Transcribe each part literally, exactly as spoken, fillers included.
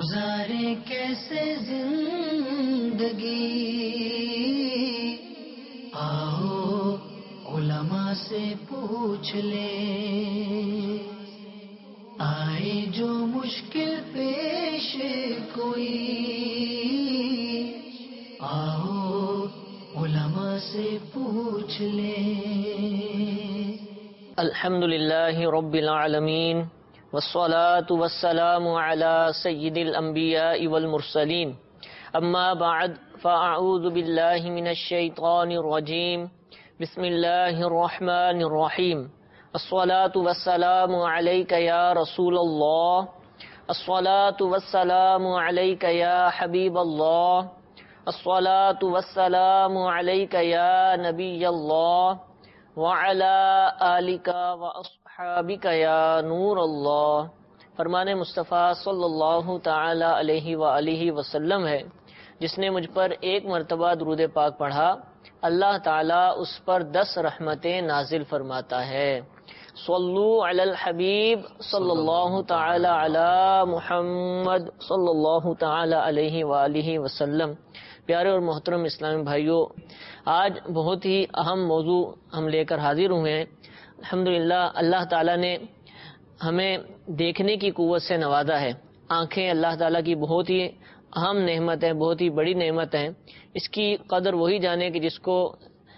گزارے کیسے زندگی، آؤ علماء سے پوچھ لیں، آئے جو مشکل پیش کوئی، آؤ علماء سے پوچھ لیں۔ الحمد للہ رب العالمین والصلاة والسلام على سید الانبیاء والمرسلین، اما بعد فاعوذ باللہ من الشیطان الرجیم، بسم اللہ الرحمن الرحیم۔ الصلاة والسلام علیک یا رسول اللہ، الصلاة والسلام علیک یا حبیب اللہ، الصلاة والسلام علیک یا نبی اللہ، وعلى آلک واصحابک یا نور اللہ۔ فرمان مصطفیٰ صلی اللہ تعالی علیہ وآلہ وسلم ہے، جس نے مجھ پر ایک مرتبہ درود پاک پڑھا، اللہ تعالیٰ اس پر دس رحمتیں نازل فرماتا ہے۔ صلو علی الحبیب صلی اللہ تعالی علی محمد صلی اللہ تعالی علیہ وآلہ وسلم۔ پیارے اور محترم اسلامی بھائیوں، آج بہت ہی اہم موضوع ہم لے کر حاضر ہوئے ہیں۔ الحمدللہ اللہ تعالیٰ نے ہمیں دیکھنے کی قوت سے نوازا ہے۔ آنکھیں اللہ تعالیٰ کی بہت ہی اہم نعمت ہے، بہت ہی بڑی نعمت ہے۔ اس کی قدر وہی جانے کہ جس کو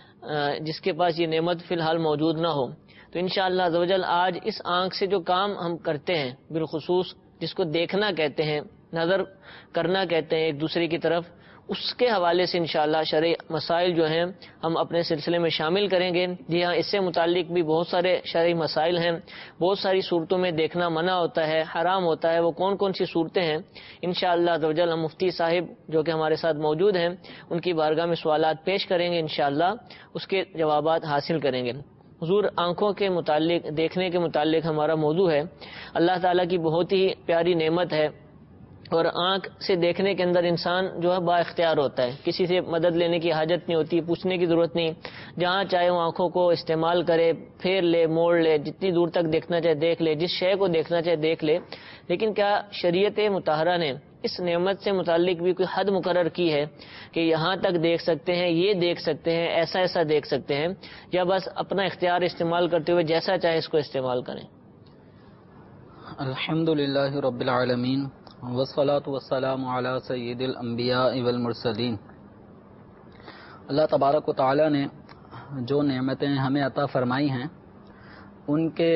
جس کے پاس یہ نعمت فی الحال موجود نہ ہو۔ تو انشاءاللہ عزوجل آج اس آنکھ سے جو کام ہم کرتے ہیں، بالخصوص جس کو دیکھنا کہتے ہیں، نظر کرنا کہتے ہیں ایک دوسرے کی طرف، اس کے حوالے سے انشاءاللہ شرعی مسائل جو ہیں ہم اپنے سلسلے میں شامل کریں گے۔ جی ہاں، اس سے متعلق بھی بہت سارے شرعی مسائل ہیں۔ بہت ساری صورتوں میں دیکھنا منع ہوتا ہے، حرام ہوتا ہے، وہ کون کون سی صورتیں ہیں انشاءاللہ عزوجل ہم مفتی صاحب جو کہ ہمارے ساتھ موجود ہیں ان کی بارگاہ میں سوالات پیش کریں گے، انشاءاللہ اس کے جوابات حاصل کریں گے۔ حضور، آنکھوں کے متعلق، دیکھنے کے متعلق ہمارا موضوع ہے۔ اللہ تعالیٰ کی بہت ہی پیاری نعمت ہے، اور آنکھ سے دیکھنے کے اندر انسان جو ہے با اختیار ہوتا ہے، کسی سے مدد لینے کی حاجت نہیں ہوتی، پوچھنے کی ضرورت نہیں، جہاں چاہے وہ آنکھوں کو استعمال کرے، پھیر لے، موڑ لے، جتنی دور تک دیکھنا چاہے دیکھ لے، جس شے کو دیکھنا چاہے دیکھ لے۔ لیکن کیا شریعت مطہرہ نے اس نعمت سے متعلق بھی کوئی حد مقرر کی ہے کہ یہاں تک دیکھ سکتے ہیں، یہ دیکھ سکتے ہیں، ایسا ایسا دیکھ سکتے ہیں، یا بس اپنا اختیار استعمال کرتے ہوئے جیسا چاہے اس کو استعمال کریں؟ الحمدللہ رب العالمین والصلاة والسلام علی سید الانبیاء والمرسلین۔ اللہ تبارک و تعالی نے جو نعمتیں ہمیں عطا فرمائی ہیں، ان کے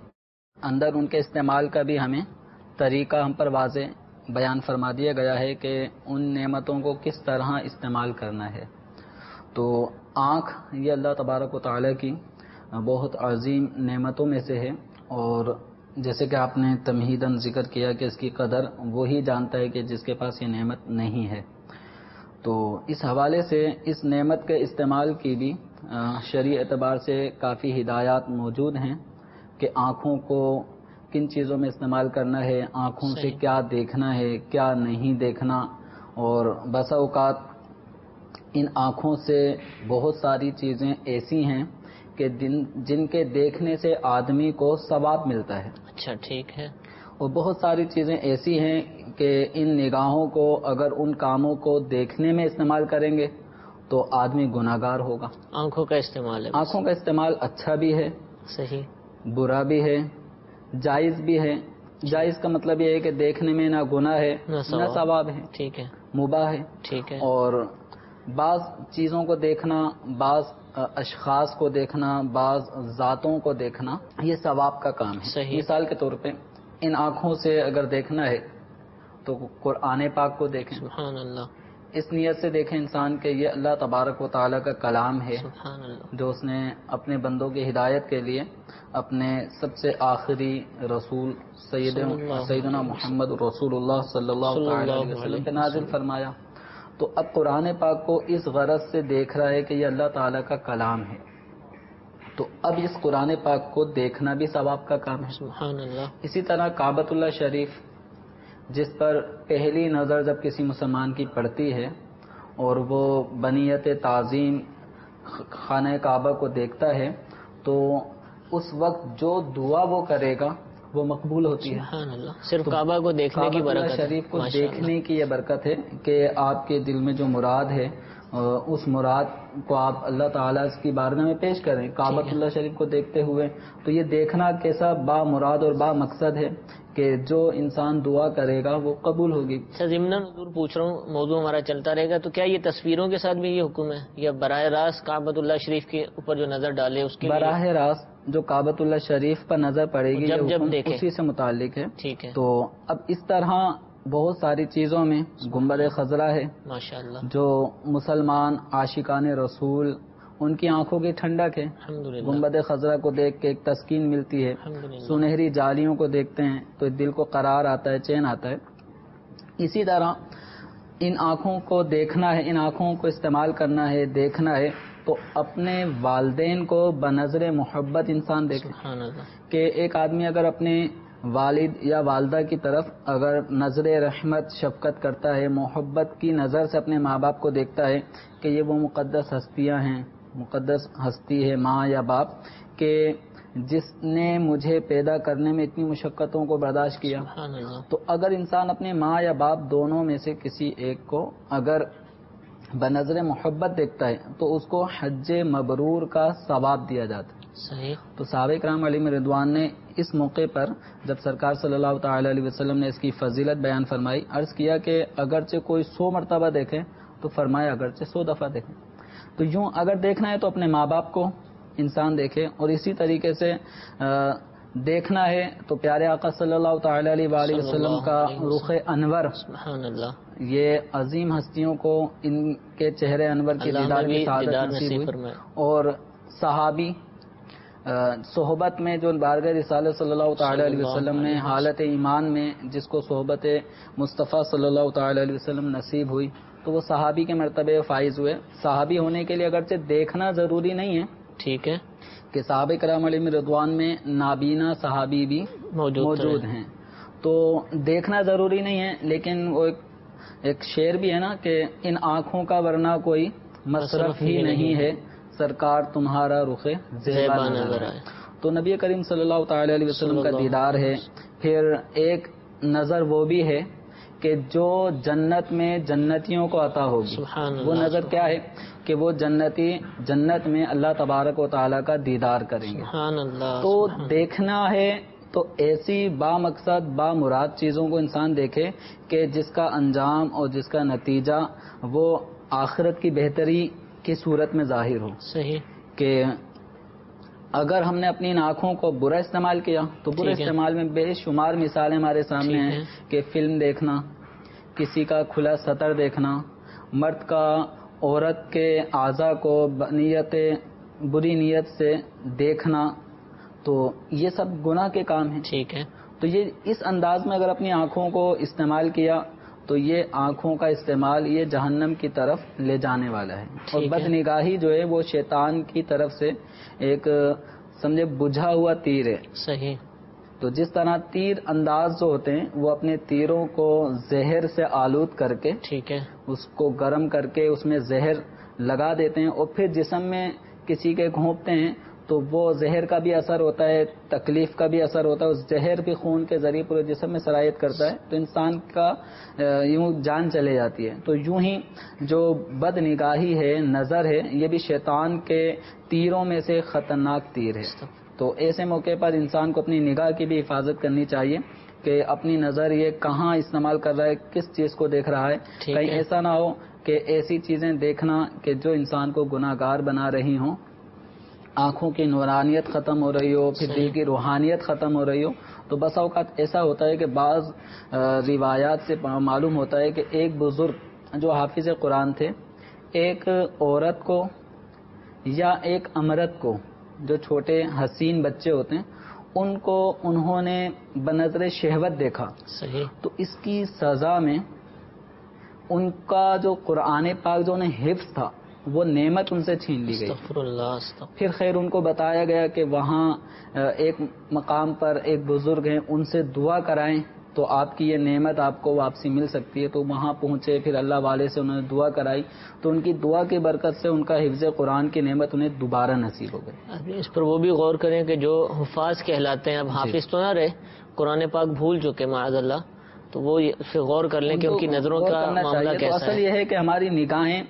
اندر ان کے استعمال کا بھی ہمیں طریقہ ہم پر واضح بیان فرما دیا گیا ہے کہ ان نعمتوں کو کس طرح استعمال کرنا ہے۔ تو آنکھ یہ اللہ تبارک و تعالی کی بہت عظیم نعمتوں میں سے ہے، اور جیسے کہ آپ نے تمہیداً ذکر کیا کہ اس کی قدر وہی جانتا ہے کہ جس کے پاس یہ نعمت نہیں ہے۔ تو اس حوالے سے اس نعمت کے استعمال کی بھی شرعی اعتبار سے کافی ہدایات موجود ہیں کہ آنکھوں کو کن چیزوں میں استعمال کرنا ہے، آنکھوں سے کیا دیکھنا ہے، کیا نہیں دیکھنا، اور بسا اوقات ان آنکھوں سے بہت ساری چیزیں ایسی ہیں کہ جن کے دیکھنے سے آدمی کو ثواب ملتا ہے۔ اچھا، ٹھیک ہے۔ اور بہت ساری چیزیں ایسی ہیں کہ ان نگاہوں کو اگر ان کاموں کو دیکھنے میں استعمال کریں گے تو آدمی گناہ گار ہوگا۔ آنکھوں کا استعمال ہے، آنکھوں کا استعمال اچھا بھی ہے، صحیح، برا بھی ہے، جائز بھی ہے۔ جائز کا مطلب یہ ہے کہ دیکھنے میں نہ گناہ ہے نہ ثواب ہے، ٹھیک ہے، مباح ہے، ٹھیک ہے۔ اور بعض چیزوں کو دیکھنا، بعض اشخاص کو دیکھنا، بعض ذاتوں کو دیکھنا، یہ ثواب کا کام ہے۔ صحیح۔ مثال کے طور پہ ان آنکھوں سے اگر دیکھنا ہے تو قرآن پاک کو دیکھیں، سبحان اللہ، اس نیت سے دیکھیں انسان کہ یہ اللہ تبارک و تعالیٰ کا کلام ہے، سبحان اللہ، جو جو اس نے اپنے بندوں کی ہدایت کے لیے اپنے سب سے آخری رسول سید سیدنا محمد رسول اللہ صلی اللہ علیہ وسلم پہ نازل فرمایا۔ تو اب قرآن پاک کو اس غرض سے دیکھ رہا ہے کہ یہ اللہ تعالیٰ کا کلام ہے، تو اب اس قرآن پاک کو دیکھنا بھی ثواب کا کام ہے۔ سبحان اللہ۔ اسی طرح کعبۃ اللہ شریف، جس پر پہلی نظر جب کسی مسلمان کی پڑتی ہے اور وہ بنیت تعظیم خانہ کعبہ کو دیکھتا ہے، تو اس وقت جو دعا وہ کرے گا وہ مقبول ہوتی ہے. سبحان اللہ. صرف کعبہ کو دیکھنے کی برکت ہے. شریف کو دیکھنے کی یہ برکت ہے کہ آپ کے دل میں جو مراد ہے اس مراد کو آپ اللہ تعالیٰ کی بارگاہ میں پیش کریں. کعبۃ اللہ شریف کو دیکھتے ہوئے تو یہ دیکھنا کیسا با مراد اور با مقصد ہے کہ جو انسان دعا کرے گا وہ قبول ہوگی. اچھا ضمن حضور پوچھ رہا ہوں، موضوع ہمارا چلتا رہے گا، تو کیا یہ تصویروں کے ساتھ بھی یہ حکم ہے یا براہ راست کعبۃ اللہ شریف کے اوپر جو نظر ڈالے اس کے براہ راست جو کعبۃ اللہ شریف پر نظر پڑے گی جب جب دیکھے اسی سے متعلق ہے؟ ٹھیک ہے. تو اب اس طرح بہت ساری چیزوں میں گنبد خضرا ہے ماشاءاللہ، جو مسلمان عاشقان رسول ان کی آنکھوں کی ٹھنڈک ہے. الحمدللہ گنبد خضرا کو دیکھ کے ایک تسکین ملتی ہے. الحمدللہ سنہری جالیوں کو دیکھتے ہیں تو دل کو قرار آتا ہے، چین آتا ہے. اسی طرح ان آنکھوں کو دیکھنا ہے، ان آنکھوں کو استعمال کرنا ہے، دیکھنا ہے تو اپنے والدین کو بنظر محبت انسان دیکھے. سبحان اللہ. کہ ایک آدمی اگر اپنے والد یا والدہ کی طرف اگر نظر رحمت شفقت کرتا ہے، محبت کی نظر سے اپنے ماں باپ کو دیکھتا ہے کہ یہ وہ مقدس ہستیاں ہیں، مقدس ہستی ہے ماں یا باپ، کہ جس نے مجھے پیدا کرنے میں اتنی مشقتوں کو برداشت کیا. سبحان اللہ. تو اگر انسان اپنے ماں یا باپ دونوں میں سے کسی ایک کو اگر بنظر محبت دیکھتا ہے تو اس کو حج مبرور کا ثواب دیا جاتا ہے. صحیح. تو صحابہ کرام علیہم رضوان نے اس موقع پر جب سرکار صلی اللہ تعالی علیہ وسلم نے اس کی فضیلت بیان فرمائی، عرض کیا کہ اگرچہ کوئی سو مرتبہ دیکھے تو فرمایا اگرچہ سو دفعہ دیکھے. تو یوں اگر دیکھنا ہے تو اپنے ماں باپ کو انسان دیکھے، اور اسی طریقے سے دیکھنا ہے تو پیارے آقا صلی اللہ تعالی علیہ وآلہ وسلم کا رخ انور. سبحان اللہ. یہ عظیم ہستیوں کو ان کے چہرے انور کی دیدار کی سعادت نصیب ہوئی. اور صحابی صحبت میں جو بارگاہ رسالت صلی اللہ تعالی علیہ وسلم میں حالت ایمان میں جس کو صحبت مصطفیٰ صلی اللہ تعالی علیہ وسلم نصیب ہوئی تو وہ صحابی کے مرتبے فائز ہوئے. صحابی ہونے کے لیے اگرچہ دیکھنا ضروری نہیں ہے، ٹھیک ہے، کہ صحابہ کرام علیہ رضوان میں نابینا صحابی بھی موجود, موجود ہیں، تو دیکھنا ضروری نہیں ہے. لیکن وہ ایک, ایک شعر بھی ہے نا کہ ان آنکھوں کا ورنہ کوئی مصرف ہی نہیں ہے، سرکار تمہارا رخ زیبا نظر آئے. تو نبی کریم صلی اللہ تعالی علیہ وسلم کا دیدار ہے. پھر ایک نظر وہ بھی ہے کہ جو جنت میں جنتیوں کو عطا ہوگی. وہ نظر کیا ہے کہ وہ جنتی جنت میں اللہ تبارک و تعالی کا دیدار کریں گے. سبحان اللہ. تو دیکھنا ہے تو ایسی با مقصد با مراد چیزوں کو انسان دیکھے کہ جس کا انجام اور جس کا نتیجہ وہ آخرت کی بہتری کی صورت میں ظاہر ہو. صحیح. کہ اگر ہم نے اپنی ان آنکھوں کو برا استعمال کیا تو برے استعمال میں بے شمار مثالیں ہمارے سامنے ہیں کہ فلم دیکھنا، کسی کا کھلا سطر دیکھنا، مرد کا عورت کے اعضاء کو نیت بری نیت سے دیکھنا، تو یہ سب گناہ کے کام ہیں. ٹھیک ہے. تو یہ اس انداز میں اگر اپنی آنکھوں کو استعمال کیا تو یہ آنکھوں کا استعمال یہ جہنم کی طرف لے جانے والا ہے. اور بد نگاہی جو ہے وہ شیطان کی طرف سے ایک سمجھے بجھا ہوا تیر ہے. صحیح. تو جس طرح تیر انداز جو ہوتے ہیں وہ اپنے تیروں کو زہر سے آلود کر کے ٹھیک ہے اس کو گرم کر کے اس میں زہر لگا دیتے ہیں اور پھر جسم میں کسی کے گھونپتے ہیں تو وہ زہر کا بھی اثر ہوتا ہے، تکلیف کا بھی اثر ہوتا ہے، اس زہر بھی خون کے ذریعے پورے جسم میں سرایت کرتا ہے تو انسان کا یوں جان چلے جاتی ہے. تو یوں ہی جو بد نگاہی ہے، نظر ہے، یہ بھی شیطان کے تیروں میں سے خطرناک تیر ہے. تو ایسے موقع پر انسان کو اپنی نگاہ کی بھی حفاظت کرنی چاہیے کہ اپنی نظر یہ کہاں استعمال کر رہا ہے، کس چیز کو دیکھ رہا ہے. کہیں ایسا نہ ہو کہ ایسی چیزیں دیکھنا کہ جو انسان کو گناہ گار بنا رہی ہوں، آنکھوں کی نورانیت ختم ہو رہی ہو، پھر دل کی روحانیت ختم ہو رہی ہو. تو بسا اوقات ایسا ہوتا ہے کہ بعض روایات سے معلوم ہوتا ہے کہ ایک بزرگ جو حافظ قرآن تھے، ایک عورت کو یا ایک امرت کو، جو چھوٹے حسین بچے ہوتے ہیں، ان کو انہوں نے بنظر شہوت دیکھا. صحیح. تو اس کی سزا میں ان کا جو قرآن پاک جو انہیں حفظ تھا وہ نعمت ان سے چھین لی گئی. استغفر اللہ استغفر. پھر خیر ان کو بتایا گیا کہ وہاں ایک مقام پر ایک بزرگ ہیں، ان سے دعا کرائیں تو آپ کی یہ نعمت آپ کو واپسی مل سکتی ہے. تو وہاں پہنچے, پھر اللہ والے سے انہوں نے دعا کرائی, تو ان کی دعا کی برکت سے ان کا حفظ قرآن کی نعمت انہیں دوبارہ نصیب ہو گئی. اس پر وہ بھی غور کریں کہ جو حفاظ کہلاتے ہیں, اب حافظ تو نہ رہے, قرآن پاک بھول چکے معاذ اللہ, تو وہ اس پہ غور کر لیں کہ ان کی نظروں کا معاملہ کیسا ہے. اصل یہ ہے کہ ہماری نگاہیں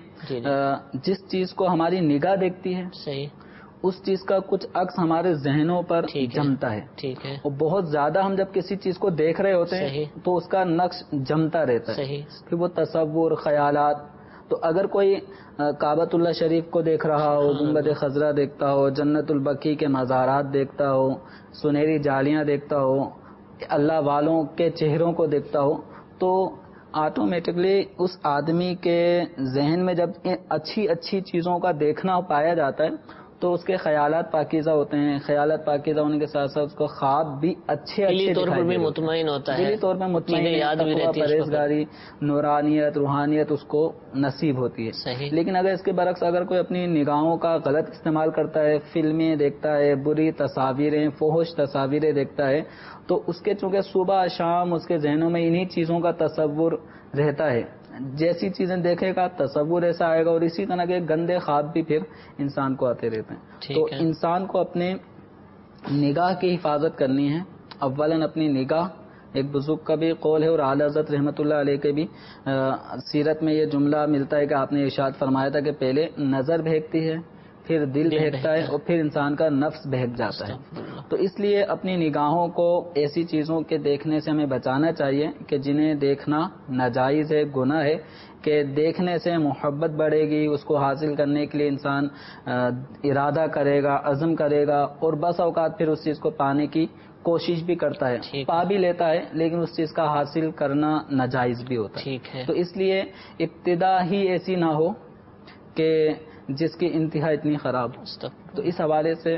جس چیز کو ہماری نگاہ دیکھتی ہے, صحیح, اس چیز کا کچھ عکس ہمارے ذہنوں پر جمتا ہے. ٹھیک ہے. اور بہت زیادہ ہم جب کسی چیز کو دیکھ رہے ہوتے ہیں تو اس کا نقش جمتا رہتا ہے. پھر وہ تصور, خیالات. تو اگر کوئی کعبۃ اللہ شریف کو دیکھ رہا ہو, گنبد خضرا دیکھتا ہو, جنت البقیع کے مزارات دیکھتا ہو, سنہری جالیاں دیکھتا ہو, اللہ والوں کے چہروں کو دیکھتا ہو, تو آٹومیٹکلی اس آدمی کے ذہن میں جب اچھی اچھی چیزوں کا دیکھنا پایا جاتا ہے تو اس کے خیالات پاکیزہ ہوتے ہیں. خیالات پاکیزہ ہونے کے ساتھ ساتھ اس کو خواب بھی اچھے اچھے طور پر بھی مطمئن ہوتا ہے, دلی طور پر مطمئن, یاد بھی رہتی ہے, پرہیزگاری, نورانیت, روحانیت اس کو نصیب ہوتی ہے. صحیح. لیکن اگر اس کے برعکس اگر کوئی اپنی نگاہوں کا غلط استعمال کرتا ہے, فلمیں دیکھتا ہے, بری تصاویریں, فحش تصاویریں دیکھتا ہے, تو اس کے چونکہ صبح شام اس کے ذہنوں میں انہی چیزوں کا تصور رہتا ہے. جیسی چیزیں دیکھے گا تصور ایسا آئے گا, اور اسی طرح کے گندے خواب بھی پھر انسان کو آتے رہتے ہیں. تو انسان کو اپنے نگاہ کی حفاظت کرنی ہے. اولاً اپنی نگاہ, ایک بزرگ کا بھی قول ہے اور اعلی حضرت رحمۃ اللہ علیہ کے بھی سیرت میں یہ جملہ ملتا ہے کہ آپ نے ارشاد فرمایا تھا کہ پہلے نظر بہکتی ہے, پھر دل بہکتا ہے, اور پھر انسان کا نفس بہک جاتا ہے. تو اس لیے اپنی نگاہوں کو ایسی چیزوں کے دیکھنے سے ہمیں بچانا چاہیے کہ جنہیں دیکھنا ناجائز ہے, گناہ ہے, کہ دیکھنے سے محبت بڑھے گی, اس کو حاصل کرنے کے لیے انسان ارادہ کرے گا, عزم کرے گا, اور بس اوقات پھر اس چیز کو پانے کی کوشش بھی کرتا ہے, پا بھی لیتا ہے, لیکن اس چیز کا حاصل کرنا ناجائز بھی ہوتا ہے. تو اس لیے ابتدا ہی ایسی نہ ہو کہ جس کی انتہا اتنی خراب ہو. تو اس حوالے سے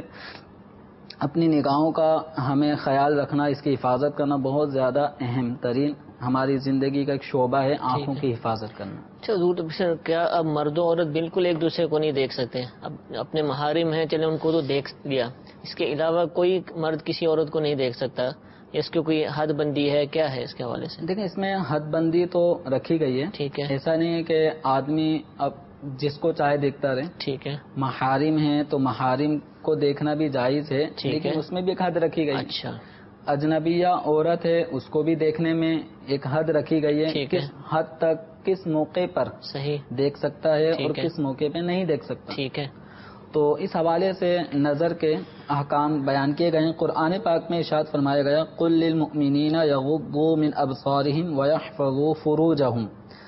اپنی نگاہوں کا ہمیں خیال رکھنا, اس کی حفاظت کرنا بہت زیادہ اہم ترین ہماری زندگی کا ایک شعبہ ہے, آنکھوں کی حفاظت کرنا. اچھا حضور, کیا اب مرد و عورت بالکل ایک دوسرے کو نہیں دیکھ سکتے؟ اب اپنے محارم ہیں, چلے ان کو تو دیکھ لیا, اس کے علاوہ کوئی مرد کسی عورت کو نہیں دیکھ سکتا, اس کی کوئی حد بندی ہے, کیا ہے اس کے حوالے سے؟ دیکھیں, اس میں حد بندی تو رکھی گئی ہے. ٹھیک ہے. ایسا نہیں ہے کہ آدمی اب جس کو چاہے دیکھتا رہے. ٹھیک ہے. محارم ہیں تو محارم کو دیکھنا بھی جائز ہے, لیکن اس میں بھی ایک حد رکھی گئی. اچھا. اجنبیہ عورت ہے, اس کو بھی دیکھنے میں ایک حد رکھی گئی ہے, کس حد تک کس موقع پر صحیح دیکھ سکتا ہے اور کس موقع پہ نہیں دیکھ سکتا. ٹھیک ہے. تو اس حوالے سے نظر کے احکام بیان کیے گئے ہیں. قرآن پاک میں ارشاد فرمایا گیا, قل للمؤمنین یغضوا من ابصارہم ویحفظوا فروجہم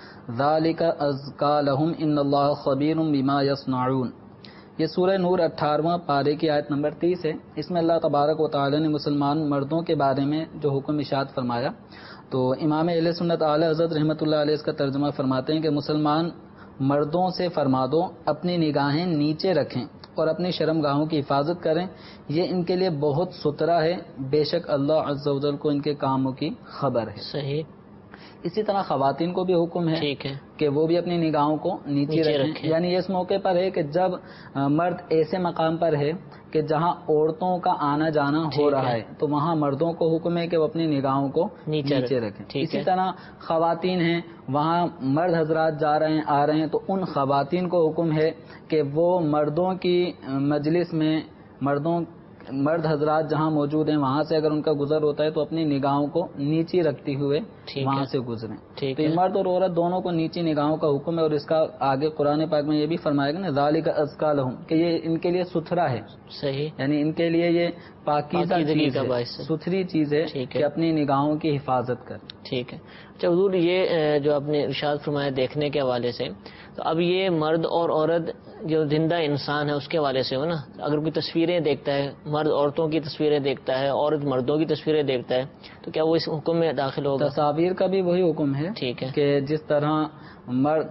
ذالک ازکا لہم ان اللہ خبیر بما یصنعون. یہ سورہ نور اٹھارہواں پارے کی آیت نمبر تیس ہے. اس میں اللہ تبارک و تعالی نے مسلمان مردوں کے بارے میں جو حکم ارشاد فرمایا, تو امام اہل سنت اعلی حضرت رحمۃ اللہ علیہ اس کا ترجمہ فرماتے ہیں کہ مسلمان مردوں سے فرما دو اپنی نگاہیں نیچے رکھیں اور اپنی شرمگاہوں کی حفاظت کریں, یہ ان کے لیے بہت سترا ہے, بے شک اللہ عز و جل کو ان کے کاموں کی خبر ہے. صحیح. اسی طرح خواتین کو بھی حکم ہے, ٹھیک ہے, کہ وہ بھی اپنی نگاہوں کو نیچے رکھیں. یعنی اس موقع پر ہے کہ جب مرد ایسے مقام پر ہے کہ جہاں عورتوں کا آنا جانا ہو رہا ہے, تو وہاں مردوں کو حکم ہے کہ وہ اپنی نگاہوں کو نیچے رکھیں. اسی طرح خواتین ہیں, وہاں مرد حضرات جا رہے ہیں آ رہے ہیں, تو ان خواتین کو حکم ہے کہ وہ مردوں کی مجلس میں مردوں مرد حضرات جہاں موجود ہیں وہاں سے اگر ان کا گزر ہوتا ہے تو اپنی نگاہوں کو نیچی رکھتے ہوئے وہاں سے گزریں. تو مرد اور عورت دونوں کو نیچی نگاہوں کا حکم ہے, اور اس کا آگے قرآن پاک میں یہ بھی فرمایا گیا نا, ذالک ازکا لہم, کہ یہ ان کے لیے ستھرا ہے. صحیح. یعنی ان کے لیے یہ پاکیزہ چیز ہے, ستھری چیز ہے کہ اپنی نگاہوں کی حفاظت کریں. ٹھیک ہے. اچھا حضور, یہ جو آپ نے ارشاد فرمایا دیکھنے کے حوالے سے, تو اب یہ مرد اور عورت جو زندہ انسان ہے اس کے حوالے سے ہو نا, اگر کوئی تصویریں دیکھتا ہے, مرد عورتوں کی تصویریں دیکھتا ہے, عورت مردوں کی تصویریں دیکھتا ہے, تو کیا وہ اس حکم میں داخل ہوگا؟ تصاویر کا بھی وہی حکم ہے. ٹھیک ہے. کہ جس طرح مرد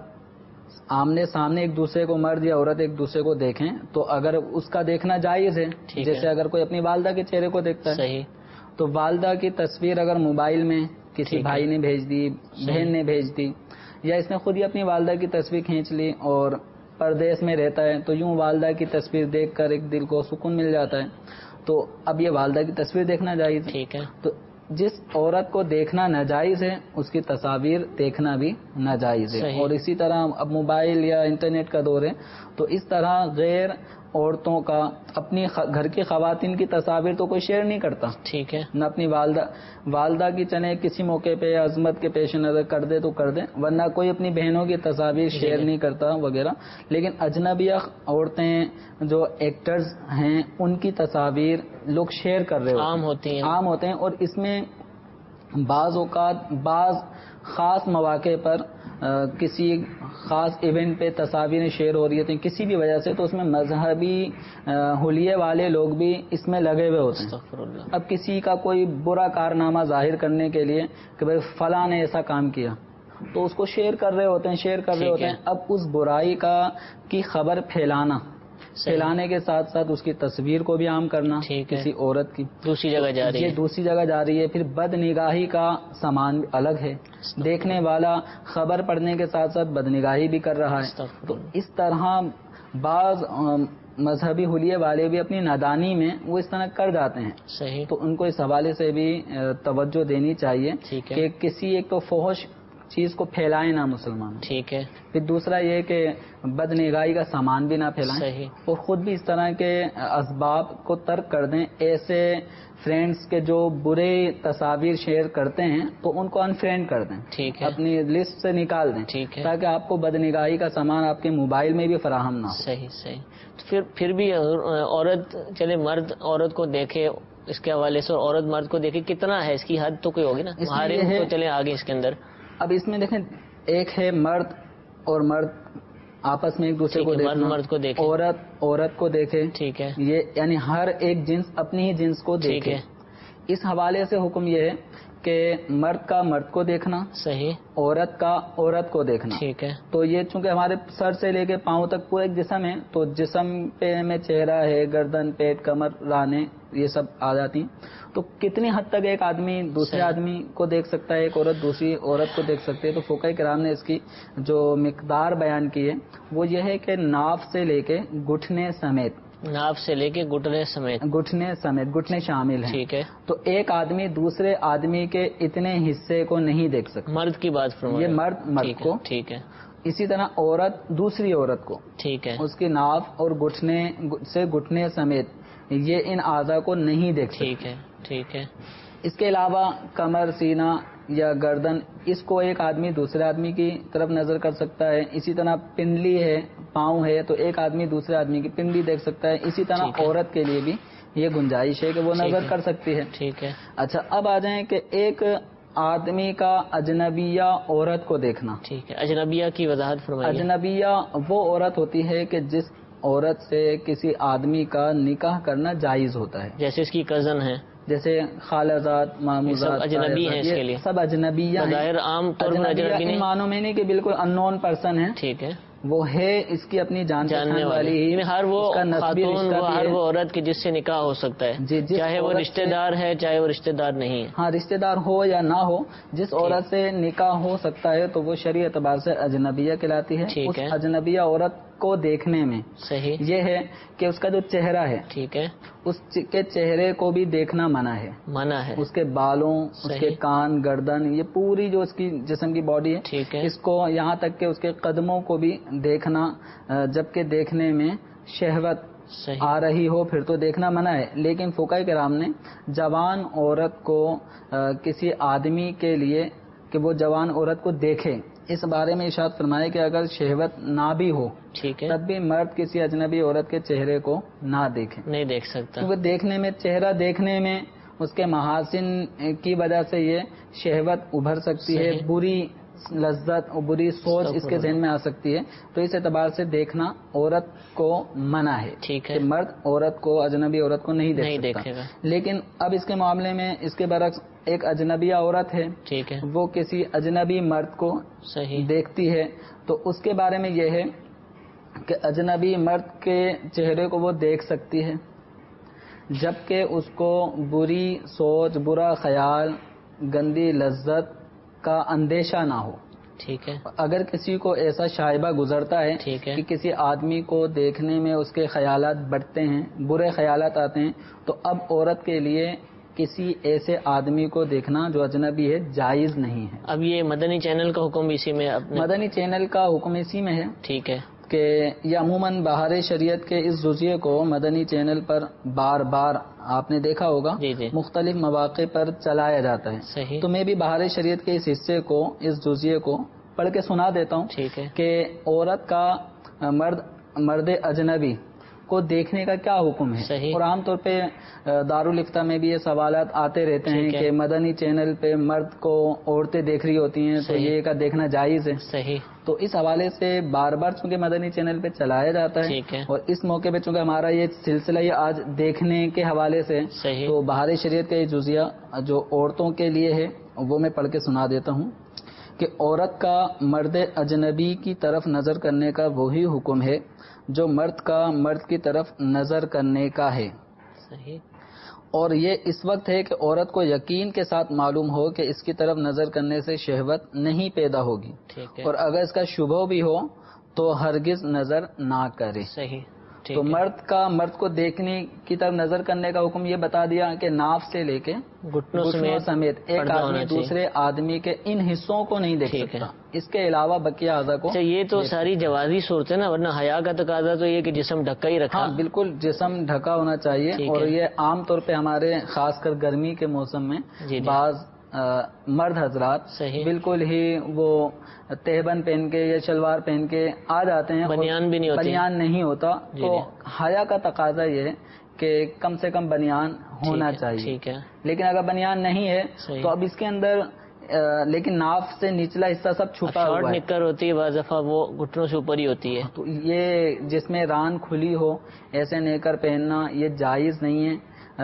آمنے سامنے ایک دوسرے کو, مرد یا عورت ایک دوسرے کو دیکھیں, تو اگر اس کا دیکھنا جائز ہے, جیسے اگر کوئی اپنی والدہ کے چہرے کو دیکھتا ہے, صحیح, تو والدہ کی تصویر اگر موبائل میں کسی بھائی نے بھیج دی, بہن نے بھیج دی, یا اس نے خود ہی اپنی والدہ کی تصویر کھینچ لی اور پردیس میں رہتا ہے, تو یوں والدہ کی تصویر دیکھ کر ایک دل کو سکون مل جاتا ہے, تو اب یہ والدہ کی تصویر دیکھنا جائز ہے. ٹھیک ہے. تو جس عورت کو دیکھنا ناجائز ہے اس کی تصاویر دیکھنا بھی ناجائز ہے. صحیح. اور اسی طرح اب موبائل یا انٹرنیٹ کا دور ہے تو اس طرح غیر عورتوں کا اپنی گھر کی خواتین کی تصاویر تو کوئی شیئر نہیں کرتا. ٹھیک ہے. نہ اپنی والدہ والدہ کی چنے کسی موقع پہ عظمت کے پیش نظر کر دے تو کر دے، ورنہ کوئی اپنی بہنوں کی تصاویر شیئر نہیں کرتا وغیرہ. لیکن اجنبیہ عورتیں جو ایکٹرز ہیں ان کی تصاویر لوگ شیئر کر رہے ہوتے عام ہوتی ہیں عام ہوتے ہیں اور اس میں بعض اوقات بعض خاص مواقع پر کسی خاص ایونٹ پہ تصاویریں شیئر ہو رہی ہوتی ہیں کسی بھی وجہ سے، تو اس میں مذہبی حلیے والے لوگ بھی اس میں لگے ہوئے ہوتے ہیں. اب کسی کا کوئی برا کارنامہ ظاہر کرنے کے لیے کہ بھائی فلاں نے ایسا کام کیا تو اس کو شیئر کر رہے ہوتے ہیں شیئر کر رہے ہوتے ہیں. اب اس برائی کا کی خبر پھیلانا پھیلانے کے ساتھ ساتھ اس کی تصویر کو بھی عام کرنا کسی عورت کی دوسری جگہ جا رہی ہے یہ دوسری جگہ جا رہی ہے. پھر بد نگاہی کا سامان الگ ہے، دیکھنے والا خبر پڑھنے کے ساتھ ساتھ بد نگاہی بھی کر رہا ہے. تو اس طرح بعض مذہبی حلیے والے بھی اپنی نادانی میں وہ اس طرح کر جاتے ہیں. صحیح. تو ان کو اس حوالے سے بھی توجہ دینی چاہیے کہ کسی ایک تو فحش چیز کو پھیلائیں نہ مسلمان. ٹھیک ہے. پھر دوسرا یہ کہ بد نگاہی کا سامان بھی نہ پھیلائیں. صحیح. اور خود بھی اس طرح کے اسباب کو ترک کر دیں. ایسے فرینڈز کے جو برے تصاویر شیئر کرتے ہیں تو ان کو انفرینڈ کر دیں. ٹھیک ہے. اپنی لسٹ سے نکال دیں. ٹھیک ہے. تاکہ آپ کو بد نگاہی کا سامان آپ کے موبائل میں بھی فراہم نہ ہو. صحیح صحیح. تو پھر پھر بھی عورت چلے مرد عورت کو دیکھے اس کے حوالے سے، عورت مرد کو دیکھے کتنا ہے اس کی حد تو کوئی ہوگی نا. ہمارے تو چلے آگے اس کے اندر. اب اس میں دیکھیں ایک ہے مرد اور مرد آپس میں ایک دوسرے کو دیکھنا، مرد مرد کو دیکھے، عورت عورت کو دیکھے. ٹھیک ہے. یہ یعنی ہر ایک جنس اپنی ہی جنس کو دیکھے. اس حوالے سے حکم یہ ہے کہ مرد کا مرد کو دیکھنا، صحیح، عورت کا عورت کو دیکھنا. ٹھیک ہے. تو یہ چونکہ ہمارے سر سے لے کے پاؤں تک پورا ایک جسم ہے تو جسم پہ میں چہرہ ہے، گردن، پیٹ، کمر، رانے یہ سب آ جاتی ہیں. تو کتنی حد تک ایک آدمی دوسرے آدمی کو دیکھ سکتا ہے، ایک عورت دوسری عورت کو دیکھ سکتی ہے. تو فقہاء کرام نے اس کی جو مقدار بیان کی ہے وہ یہ ہے کہ ناف سے لے کے گھٹنے سمیت ناف سے لے کے گھٹنے سمیت گھٹنے سمیت گھٹنے شامل ہیں. ٹھیک ہے. تو ایک آدمی دوسرے آدمی کے اتنے حصے کو نہیں دیکھ سکتا. مرد کی بات فرمائیں. یہ مرد مرد کو. ٹھیک ہے. اسی طرح عورت دوسری عورت کو. ٹھیک ہے. اس کی ناف اور گھٹنے سے گھٹنے سمیت یہ ان اعضاء کو نہیں دیکھ سکتا. ٹھیک ہے. ٹھیک ہے. اس کے علاوہ کمر، سینہ یا گردن اس کو ایک آدمی دوسرے آدمی کی طرف نظر کر سکتا ہے. اسی طرح پنڈلی ہے، پاؤں ہے تو ایک آدمی دوسرے آدمی کی پنڈلی دیکھ سکتا ہے. اسی طرح عورت کے لیے بھی یہ گنجائش ہے کہ وہ نظر کر سکتی ہے. ٹھیک ہے. اچھا اب آ جائیں کہ ایک آدمی کا اجنبیہ عورت کو دیکھنا. ٹھیک ہے. اجنبیہ کی وضاحت فرمائیے. اجنبیہ وہ عورت ہوتی ہے کہ جس عورت سے کسی آدمی کا نکاح کرنا جائز ہوتا ہے. جیسے اس کی کزن ہے، جیسے خالازاد، ماموزاد، اجنبی ہیں. اس کے لیے سب اجنبی ہیں. ظاہر عام طور پر اجنبی ان معنوں میں نہیں کہ بالکل ان نون پرسن ہے. ٹھیک ہے. وہ ہے اس کی اپنی جان جاننے والی، ہر وہ خاتون وہ ہر وہ عورت کی جس سے نکاح ہو سکتا ہے، چاہے وہ رشتہ دار ہے چاہے وہ رشتہ دار نہیں ہے. ہاں رشتہ دار ہو یا نہ ہو، جس عورت سے نکاح ہو سکتا ہے تو وہ شرعی اعتبار سے اجنبیہ کہلاتی ہے. اس اجنبیہ عورت کو دیکھنے میں صحیح یہ ہے کہ اس کا جو چہرہ ہے، ٹھیک ہے، اس کے چہرے کو بھی دیکھنا منع ہے. منع ہے. اس کے بالوں، اس کے کان، گردن، یہ پوری جو اس کی جسم کی باڈی ہے، ٹھیک ہے، اس کو یہاں تک کہ اس کے قدموں کو بھی دیکھنا، جبکہ دیکھنے میں شہوت آ رہی ہو پھر تو دیکھنا منع ہے. لیکن فقہاء کرام نے جوان عورت کو کسی آدمی کے لیے کہ وہ جوان عورت کو دیکھے اس بارے میں ارشاد فرمایا کہ اگر شہوت نہ بھی ہو ٹھیک ہے تب بھی مرد کسی اجنبی عورت کے چہرے کو نہ دیکھے. نہیں دیکھ سکتا. کیونکہ دیکھنے میں چہرہ دیکھنے میں اس کے محاسن کی وجہ سے یہ شہوت ابھر سکتی ہے، بری لذت اور بری سوچ اس کے ذہن میں آ سکتی ہے. تو اس اعتبار سے دیکھنا عورت کو منع ہے. ٹھیک ہے. مرد عورت کو، اجنبی عورت کو نہیں دیکھ سکتا. لیکن اب اس کے معاملے میں اس کے برعکس ایک اجنبی عورت ہے، ٹھیک ہے، وہ کسی اجنبی مرد کو صحیح دیکھتی ہے تو اس کے بارے میں یہ ہے کہ اجنبی مرد کے چہرے کو وہ دیکھ سکتی ہے جبکہ اس کو بری سوچ، برا خیال، گندی لذت کا اندیشہ نہ ہو. ٹھیک ہے. اگر کسی کو ایسا شائبہ گزرتا ہے کہ کسی آدمی کو دیکھنے میں اس کے خیالات بڑھتے ہیں، برے خیالات آتے ہیں، تو اب عورت کے لیے کسی ایسے آدمی کو دیکھنا جو اجنبی ہے جائز نہیں ہے۔ اب یہ مدنی چینل کا حکم اسی میں اپنے مدنی چینل کا حکم اسی میں ہے ٹھیک ہے کہ یہ عموماً بہار شریعت کے اس جزیے کو مدنی چینل پر بار بار آپ نے دیکھا ہوگا جی جی مختلف مواقع پر چلایا جاتا ہے۔ صحیح تو میں بھی بہار شریعت کے اس حصے کو اس جزیے کو پڑھ کے سنا دیتا ہوں ٹھیک ہے کہ عورت کا مرد مرد اجنبی کو دیکھنے کا کیا حکم ہے۔ صحیح اور عام طور پہ دارالفتہ میں بھی یہ سوالات آتے رہتے ہیں ٹھیک ہے کہ مدنی چینل پہ مرد کو عورتیں دیکھ رہی ہوتی ہیں تو صحیح یہ کا دیکھنا جائز ہے۔ صحیح تو اس حوالے سے بار بار چونکہ مدنی چینل پہ چلایا جاتا ہے ٹھیک ہے اور اس موقع پہ چونکہ ہمارا یہ سلسلہ یہ آج دیکھنے کے حوالے سے صحیح تو بہار شریعت کا یہ جزیہ جو عورتوں کے لیے ہے وہ میں پڑھ کے سنا دیتا ہوں کہ عورت کا مرد اجنبی کی طرف نظر کرنے کا وہی حکم ہے جو مرد کا مرد کی طرف نظر کرنے کا ہے، صحیح اور یہ اس وقت ہے کہ عورت کو یقین کے ساتھ معلوم ہو کہ اس کی طرف نظر کرنے سے شہوت نہیں پیدا ہوگی، ٹھیک ہے اور اگر اس کا شبہ بھی ہو تو ہرگز نظر نہ کرے۔ صحیح ٹھیک تو ہے مرد کا مرد کو دیکھنے کی طرف نظر کرنے کا حکم یہ بتا دیا کہ ناف سے لے کے گھٹنوں گھٹنوں سمیت سمیت ایک پردہ ہونا آدمی چاہیے۔ دوسرے آدمی کے ان حصوں کو نہیں دیکھ ٹھیک ہے۔ سکتا، اس کے علاوہ بقیہ اعضاء کو اچھا یہ تو ساری جوازی صورت ہے نا، ورنہ حیا کا تقاضا تو یہ کہ جسم ڈھکا ہی رکھا۔ ہاں بالکل جسم ڈھکا ہونا چاہیے، ٹھیک اور ہے۔ یہ عام طور پہ ہمارے خاص کر گرمی کے موسم میں جی جی بعض آ، مرد حضرات صحیح بالکل ہی وہ تہبند پہن کے یا شلوار پہن کے آ جاتے ہیں، اور بنیان بھی نہیں ہوتی۔ بنیان نہیں ہوتا، جی تو جی حیا کا تقاضا یہ ہے کہ کم سے کم بنیان ہونا ٹھیک ہے، چاہیے، ٹھیک ہے لیکن اگر بنیان نہیں ہے صحیح۔ تو اب اس کے اندر آ، لیکن ناف سے نچلا حصہ سب چھپا شارٹ ہوا ہے، نکر ہوتی ہے بعض دفعہ وہ گھٹنوں سے اوپر ہی ہوتی ہے۔ تو یہ جس میں ران کھلی ہو ایسے نیکر پہننا یہ جائز نہیں ہے،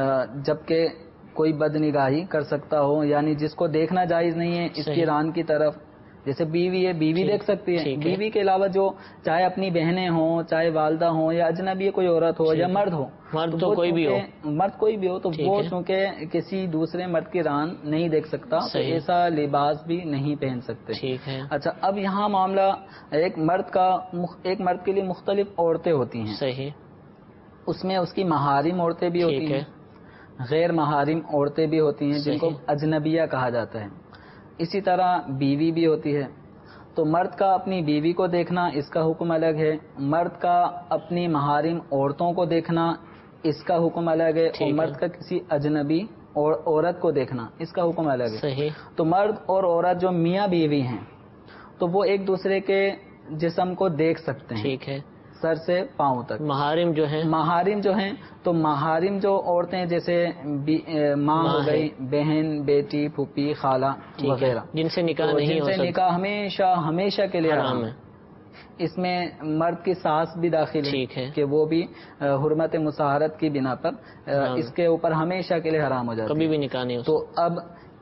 جبکہ کوئی بد نگاہی کر سکتا ہو، یعنی جس کو دیکھنا جائز نہیں ہے اس صحیح۔ کی ران کی طرف، جیسے بیوی ہے بیوی ٹھیک، دیکھ سکتی ہے، ٹھیک ہے۔ بیوی کے علاوہ جو چاہے اپنی بہنیں ہوں، چاہے والدہ ہوں، یا اجنبی کوئی عورت ہو ٹھیک یا ہے۔ مرد ہو، مرد تو وہ کوئی بھی ہو۔ چونکہ- مرد کوئی بھی ہو تو ٹھیک وہ ہے۔ چونکہ کسی دوسرے مرد کی ران نہیں دیکھ سکتا، تو صحیح۔ ایسا لباس بھی نہیں پہن سکتے۔ ٹھیک ہے اچھا اب یہاں معاملہ ایک مرد کا ایک مرد کے لیے مختلف عورتیں ہوتی ہیں، صحیح اس میں اس کی محارم عورتیں بھی ٹھیک ہوتی ہے ہیں، غیر محارم عورتیں بھی ہوتی ہیں جن کو صحیح۔ اجنبیہ کہا جاتا ہے، اسی طرح بیوی بھی ہوتی ہے۔ تو مرد کا اپنی بیوی کو دیکھنا اس کا حکم الگ ہے، مرد کا اپنی محارم عورتوں کو دیکھنا اس کا حکم الگ ہے، اور ٹھیک ہے۔ مرد کا کسی اجنبی اور عورت کو دیکھنا اس کا حکم الگ ہے۔ صحیح تو مرد اور عورت جو میاں بیوی ہیں تو وہ ایک دوسرے کے جسم کو دیکھ سکتے ہیں ٹھیک ہے۔ سر سے پاؤں تک۔ محارم جو ہیں محارم جو ہیں تو محارم جو عورتیں جیسے بی- اے، ماں ماں ہو گئی، ہے۔ بہن، بیٹی، پھوپھی، خالہ ٹھیک ہے، وغیرہ، جن سے نکاح تو نہیں جن ہو سے سکتا نکاح ہمیشہ ہمیشہ کے لیے حرام حرام ہے۔ ہے۔ اس میں مرد کی ساس بھی داخل ہے ٹھیک ہے۔ کہ وہ بھی آ، حرمت مساہرت کی بنا پر آ، حرام اس کے اوپر ہمیشہ کے لیے حرام ہو جاتی کبھی ہے۔ بھی نکاح نہیں ہو تو اب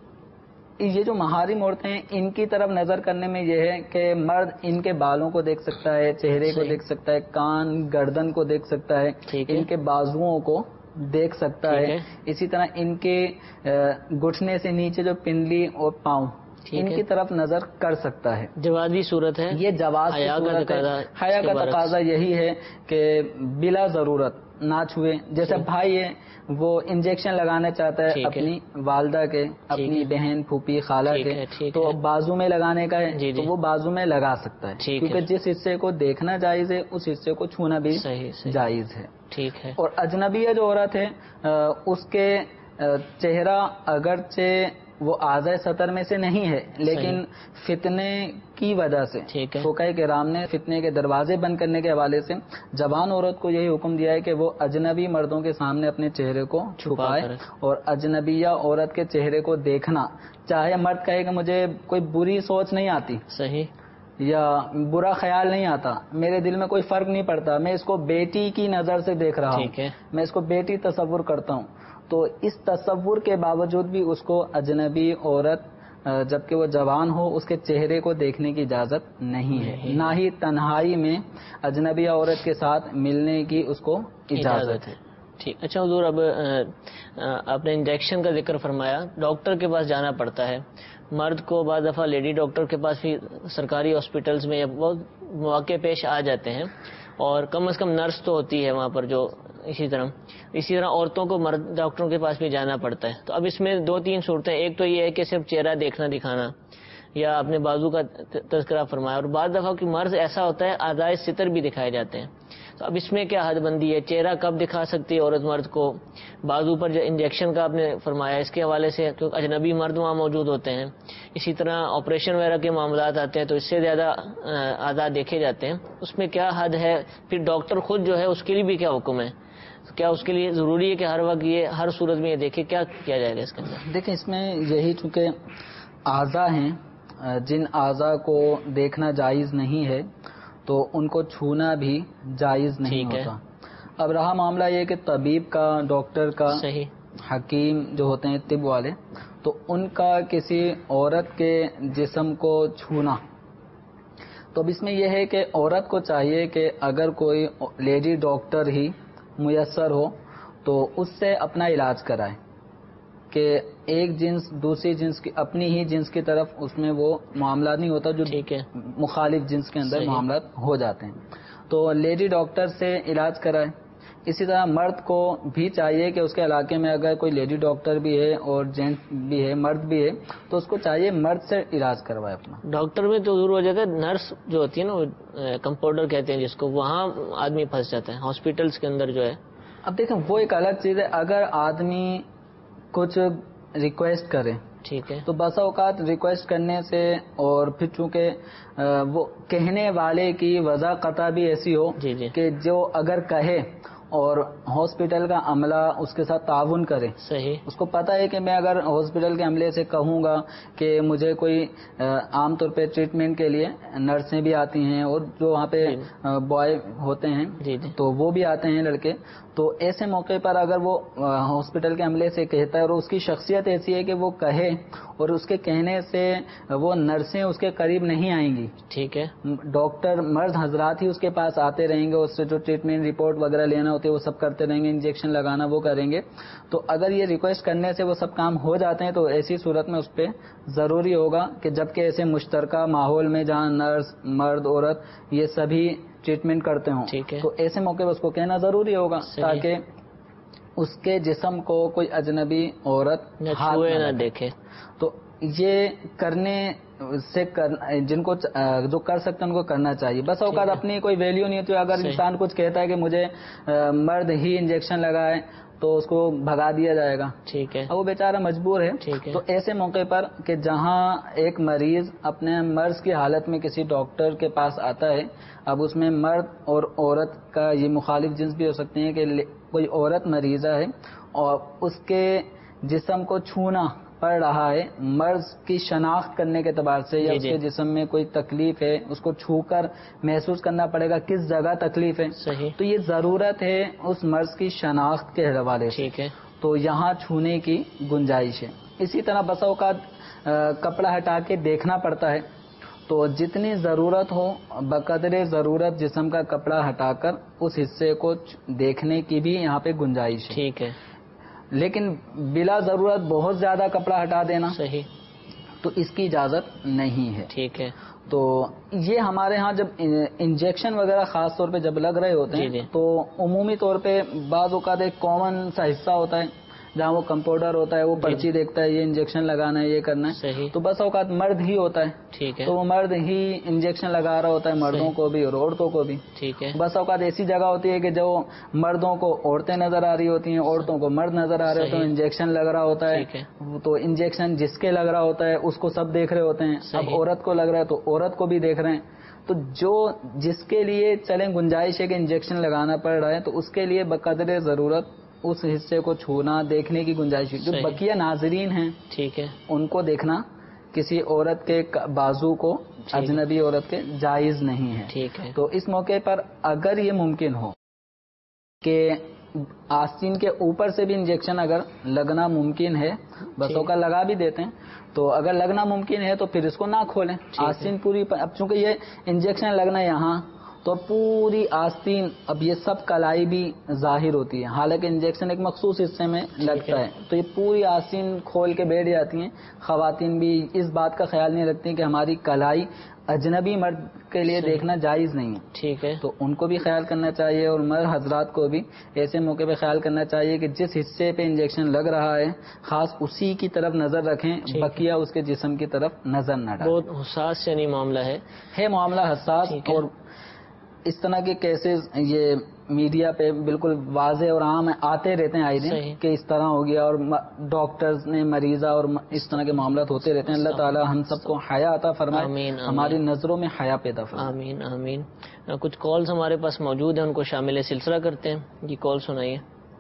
یہ جو محارم عورتیں ہیں ان کی طرف نظر کرنے میں یہ ہے کہ مرد ان کے بالوں کو دیکھ سکتا ہے، چہرے کو صحیح۔ دیکھ سکتا ہے، کان گردن کو دیکھ سکتا ہے، ٹھیک ہے۔ ان کے بازوؤں کو دیکھ سکتا ٹھیک ہے، ہے۔ اسی طرح ان کے گھٹنے سے نیچے جو پنڈلی اور پاؤں ٹھیک ان ہے۔ کی طرف نظر کر سکتا ہے۔ جوازی صورت ہے، یہ جواز کی حیا کا صورت ہے۔ تقاضا حیا اس کے کا برعکس۔ تقاضا یہی ہے کہ بلا ضرورت نہ چھوئے، جیسے ٹھیک۔ بھائی ہے وہ انجیکشن لگانا چاہتا ہے ٹھیک ہے۔ اپنی والدہ کے، اپنی ہے۔ بہن، پھوپھی، خالہ ٹھیک کے، ہے، ٹھیک تو ہے۔ بازو میں لگانے کا ہے جی تو جی۔ وہ بازو میں لگا سکتا ہے، ٹھیک کیونکہ ہے۔ جس حصے کو دیکھنا جائز ہے اس حصے کو چھونا بھی صحیح صحیح جائز ہے۔ ٹھیک ہے اور اجنبیہ جو عورت ہے اس کے چہرہ اگرچہ وہ اعضائے سطر میں سے نہیں ہے لیکن فتنے کی وجہ سے ٹھیک ہے۔ فقہائے کرام نے فتنے کے دروازے بند کرنے کے حوالے سے جوان عورت کو یہی حکم دیا ہے کہ وہ اجنبی مردوں کے سامنے اپنے چہرے کو چھپائے، کر۔ اور اجنبیہ عورت کے چہرے کو دیکھنا، چاہے مرد کہے کہ مجھے کوئی بری سوچ نہیں آتی صحیح یا برا خیال نہیں آتا، میرے دل میں کوئی فرق نہیں پڑتا، میں اس کو بیٹی کی نظر سے دیکھ رہا ہوں، ٹھیک ہے۔ میں اس کو بیٹی تصور کرتا ہوں، تو اس تصور کے باوجود بھی اس کو اجنبی عورت جبکہ وہ جوان ہو اس کے چہرے کو دیکھنے کی اجازت نہیں ہے، نہیں۔ نہ ہی تنہائی میں اجنبی عورت کے ساتھ ملنے کی اس کو اجازت ہے۔ ٹھیک۔ اچھا حضور، اب آپ نے انجیکشن کا ذکر فرمایا، ڈاکٹر کے پاس جانا پڑتا ہے مرد کو، بعض دفعہ لیڈی ڈاکٹر کے پاس بھی سرکاری ہاسپٹلز میں بہت مواقع پیش آ جاتے ہیں، اور کم از کم نرس تو ہوتی ہے وہاں پر جو اسی طرح اسی طرح عورتوں کو مرد ڈاکٹروں کے پاس بھی جانا پڑتا ہے. تو اب اس میں دو تین صورتیں، ایک تو یہ ہے کہ صرف چہرہ دیکھنا دکھانا یا اپنے بازو کا تذکرہ فرمایا، اور بعض دفعہ کہ مرض ایسا ہوتا ہے اعضائے ستر بھی دکھائے جاتے ہیں. تو اب اس میں کیا حد بندی ہے؟ چہرہ کب دکھا سکتی ہے عورت مرد کو؟ بازو پر جو انجیکشن کا آپ نے فرمایا اس کے حوالے سے، کیونکہ اجنبی مرد وہاں موجود ہوتے ہیں. اسی طرح آپریشن وغیرہ کے معاملات آتے ہیں تو اس سے زیادہ اعضاء دیکھے جاتے ہیں. اس میں کیا حد ہے؟ پھر ڈاکٹر خود جو ہے اس کے لیے بھی کیا حکم ہے؟ کیا اس کے لیے ضروری ہے کہ ہر وقت یہ ہر صورت میں یہ دیکھے؟ کیا کیا جائے گا اس کے اندر؟ دیکھیں اس میں یہی چونکہ اعضاء ہیں، جن اعضاء کو دیکھنا جائز نہیں ہے تو ان کو چھونا بھی جائز نہیں ہوتا. اب رہا معاملہ یہ کہ طبیب کا، ڈاکٹر کا، صحیح، حکیم جو ہوتے ہیں طب والے، تو ان کا کسی عورت کے جسم کو چھونا، تو اب اس میں یہ ہے کہ عورت کو چاہیے کہ اگر کوئی لیڈی ڈاکٹر ہی میسر ہو تو اس سے اپنا علاج کرائے، کہ ایک جنس دوسری جنس کی اپنی ہی جنس کی طرف اس میں وہ معاملات نہیں ہوتا جو مخالف جنس کے اندر معاملات ہو جاتے ہیں. تو لیڈی ڈاکٹر سے علاج کرائے. اسی طرح مرد کو بھی چاہیے کہ اس کے علاقے میں اگر کوئی لیڈی ڈاکٹر بھی ہے اور جینٹ بھی ہے، مرد بھی ہے، تو اس کو چاہیے مرد سے علاج کروائے اپنا. ڈاکٹر میں تو ضرور ہو جاتا ہے، نرس جو ہوتی ہے نا وہ کمپاؤنڈر کہتے ہیں جس کو، وہاں آدمی پھنس جاتا ہے ہاسپٹلس کے اندر جو ہے. اب دیکھیں وہ ایک الگ چیز ہے. اگر آدمی کچھ ریکویسٹ کرے، ٹھیک ہے، تو بسا اوقات ریکویسٹ کرنے سے اور پھر چونکہ وہ کہنے والے کی وضع قطع بھی ایسی ہو جی جی کہ جو اگر کہے اور ہاسپٹل کا عملہ اس کے ساتھ تعاون کرے، صحیح، اس کو پتہ ہے کہ میں اگر ہاسپٹل کے عملے سے کہوں گا کہ مجھے کوئی عام طور پہ ٹریٹمنٹ کے لیے نرسیں بھی آتی ہیں اور جو وہاں پہ بوائے ہوتے ہیں جی جی تو وہ بھی آتے ہیں لڑکے، تو ایسے موقع پر اگر وہ ہاسپٹل کے عملے سے کہتا ہے اور اس کی شخصیت ایسی ہے کہ وہ کہے اور اس کے کہنے سے وہ نرسیں اس کے قریب نہیں آئیں گی، ٹھیک ہے، ڈاکٹر مرد حضرات ہی اس کے پاس آتے رہیں گے، اس سے جو ٹریٹمنٹ رپورٹ وغیرہ لینا ہوتی ہے وہ سب کرتے رہیں گے، انجیکشن لگانا وہ کریں گے. تو اگر یہ ریکویسٹ کرنے سے وہ سب کام ہو جاتے ہیں تو ایسی صورت میں اس پہ ضروری ہوگا کہ جبکہ ایسے مشترکہ ماحول میں جہاں نرس، مرد، عورت یہ سبھی ٹریٹمنٹ کرتے ہوں، تو ایسے موقع پر اس کو کہنا ضروری ہوگا تاکہ اس کے جسم کو کوئی اجنبی عورت ہاتھ نہ دیکھے. تو یہ کرنے سے جن کو جو کر سکتے ہیں ان کو کرنا چاہیے. بس اوقات اپنی کوئی ویلیو نہیں ہوتی. اگر انسان کچھ کہتا ہے کہ مجھے مرد ہی انجیکشن لگائے تو اس کو بھگا دیا جائے گا، ٹھیک ہے، وہ بیچارہ مجبور ہے. تو ایسے موقع پر کہ جہاں ایک مریض اپنے مرض کی حالت میں کسی ڈاکٹر کے پاس آتا ہے، اب اس میں مرد اور عورت کا یہ مخالف جنس بھی ہو سکتے ہیں کہ کوئی عورت مریضہ ہے اور اس کے جسم کو چھونا پڑ رہا ہے مرض کی شناخت کرنے کے اعتبار سے، یا اس کے جسم میں کوئی تکلیف ہے اس کو چھو کر محسوس کرنا پڑے گا کس جگہ تکلیف ہے، تو یہ ضرورت ہے اس مرض کی شناخت کے حوالے سے، تو یہاں چھونے کی گنجائش ہے. اسی طرح بسا اوقات کپڑا ہٹا کے دیکھنا پڑتا ہے، تو جتنی ضرورت ہو بقدر ضرورت جسم کا کپڑا ہٹا کر اس حصے کو دیکھنے کی بھی یہاں پہ گنجائش ہے، ٹھیک ہے. لیکن بلا ضرورت بہت زیادہ کپڑا ہٹا دینا صحیح تو اس کی اجازت نہیں ہے، ٹھیک ہے. تو یہ ہمارے ہاں جب انجیکشن وغیرہ خاص طور پہ جب لگ رہے ہوتے ہیں تو عمومی طور پہ بعض اوقات ایک کامن سا حصہ ہوتا ہے جہاں وہ کمپاؤنڈر ہوتا ہے، وہ پرچی دیکھتا ہے یہ انجیکشن لگانا ہے یہ کرنا ہے، تو بس اوقات مرد ہی ہوتا ہے، ٹھیک ہے، تو وہ مرد ہی انجیکشن لگا رہا ہوتا ہے، مردوں کو بھی اور عورتوں کو بھی، ٹھیک ہے. بس اوقات ایسی جگہ ہوتی ہے کہ جو مردوں کو عورتیں نظر آ رہی ہوتی ہیں، عورتوں کو مرد نظر آ رہے ہوتے ہیں، انجیکشن لگ رہا ہوتا ہے، تو انجیکشن جس کے لگ رہا ہوتا ہے اس کو سب دیکھ رہے ہوتے ہیں. اب عورت کو لگ رہا ہے تو عورت کو بھی دیکھ رہے ہیں. تو جو جس کے لیے چلیں گنجائش ہے کہ انجیکشن لگانا پڑ رہا ہے تو اس کے لیے بقدر ضرورت اس حصے کو چھونا دیکھنے کی گنجائش ہے. جو بقیہ ناظرین ہیں ٹھیک ہے ان کو دیکھنا کسی عورت کے بازو کو اجنبی عورت کے جائز نہیں ہے، ٹھیک ہے. تو اس موقع پر اگر یہ ممکن ہو کہ آستین کے اوپر سے بھی انجیکشن اگر لگنا ممکن ہے، بسوں کا لگا بھی دیتے ہیں، تو اگر لگنا ممکن ہے تو پھر اس کو نہ کھولیں آستین پوری. اب چونکہ یہ انجیکشن لگنا یہاں تو پوری آستین اب یہ سب کلائی بھی ظاہر ہوتی ہے، حالانکہ انجیکشن ایک مخصوص حصے میں لگتا ہے، تو یہ پوری آستین کھول کے بیٹھ جاتی ہیں۔ خواتین بھی اس بات کا خیال نہیں رکھتی کہ ہماری کلائی اجنبی مرد کے لیے دیکھنا جائز نہیں ہے، ٹھیک ہے، تو ان کو بھی خیال کرنا چاہیے، اور مرد حضرات کو بھی ایسے موقع پہ خیال کرنا چاہیے کہ جس حصے پہ انجیکشن لگ رہا ہے خاص اسی کی طرف نظر رکھیں، بقیہ اس کے جسم کی طرف نظر نہ ڈالیں۔ بہت حساس یعنی معاملہ ہے ہے معاملہ حساس، اور اس طرح کے کیسز یہ میڈیا پہ بالکل واضح اور عام آتے رہتے ہیں آئے دن کہ اس طرح ہو گیا، اور ڈاکٹرز نے مریضہ اور اس طرح کے معاملات ہوتے رہتے ہیں۔ اللہ تعالی ہم سب کو حیا عطا فرمائے، آمین، ہماری نظروں میں حیا پیدا فرمائے۔ آمین آمین۔ کچھ کالز ہمارے پاس موجود ہیں، ان کو شامل سلسلہ کرتے ہیں۔ یہ کال سنائیے۔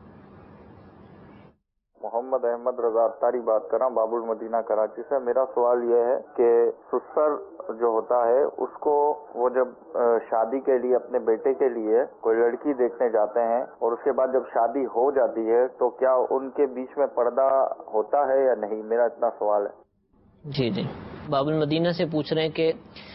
محمد احمد رضا اتاری بات کر رہا ہوں باب المدینہ کراچی سے۔ میرا سوال یہ ہے کہ سسر جو ہوتا ہے اس کو وہ جب شادی کے لیے اپنے بیٹے کے لیے کوئی لڑکی دیکھنے جاتے ہیں اور اس کے بعد جب شادی ہو جاتی ہے تو کیا ان کے بیچ میں پردہ ہوتا ہے یا نہیں؟ میرا اتنا سوال ہے۔ جی جی، باب المدینہ سے پوچھ رہے ہیں کہ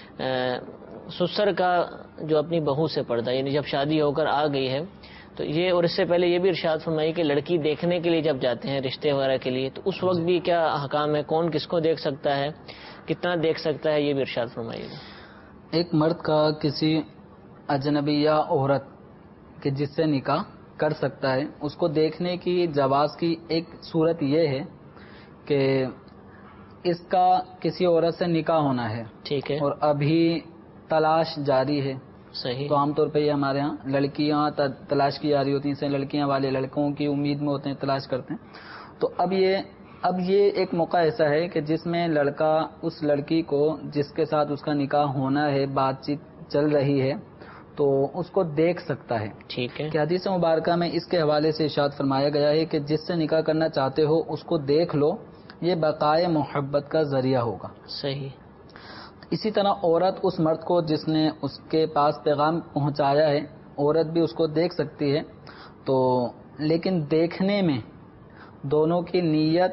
سسر کا جو اپنی بہو سے پردہ، یعنی جب شادی ہو کر آ گئی ہے تو یہ، اور اس سے پہلے یہ بھی ارشاد فرمائی کہ لڑکی دیکھنے کے لیے جب جاتے ہیں رشتے وغیرہ کے لیے تو اس وقت بھی کیا احکام ہے، کون کس کو دیکھ سکتا ہے، کتنا دیکھ سکتا ہے، یہ بھی ارشاد فرمائیے گا۔ ایک مرد کا کسی اجنبی یا عورت کہ جس سے نکاح کر سکتا ہے اس کو دیکھنے کی جواز کی ایک صورت یہ ہے کہ اس کا کسی عورت سے نکاح ہونا ہے، ٹھیک ہے، اور ابھی تلاش جاری ہے۔ صحیح، تو عام طور پہ یہ ہمارے ہاں لڑکیاں تلاش کی جاری ہوتی ہیں، سے لڑکیاں والے لڑکوں کی امید میں ہوتے ہیں، تلاش کرتے ہیں۔ تو اب یہ اب یہ ایک موقع ایسا ہے کہ جس میں لڑکا اس لڑکی کو جس کے ساتھ اس کا نکاح ہونا ہے، بات چیت چل رہی ہے، تو اس کو دیکھ سکتا ہے۔ ٹھیک ہے، کہ حدیث مبارکہ میں اس کے حوالے سے ارشاد فرمایا گیا ہے کہ جس سے نکاح کرنا چاہتے ہو اس کو دیکھ لو، یہ بقائے محبت کا ذریعہ ہوگا۔ صحیح، اسی طرح عورت اس مرد کو جس نے اس کے پاس پیغام پہنچایا ہے، عورت بھی اس کو دیکھ سکتی ہے، تو لیکن دیکھنے میں دونوں کی نیت